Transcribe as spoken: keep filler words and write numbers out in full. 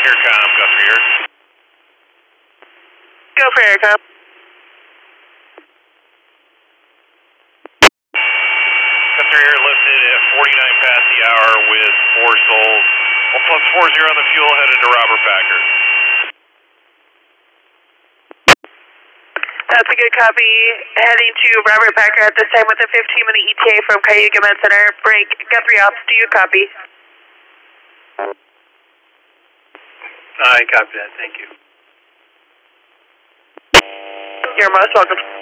Aircom, Guthrie Air. Go for Aircom. Guthrie Air lifted at forty-nine past the hour with four souls. one plus four zero on the fuel, headed to Robert Packer. That's a good copy. Heading to Robert Packer at this time with a fifteen minute E T A from Cayuga Med Center. Break. Guthrie Ops, do you copy? I copy that, thank you. You're most welcome.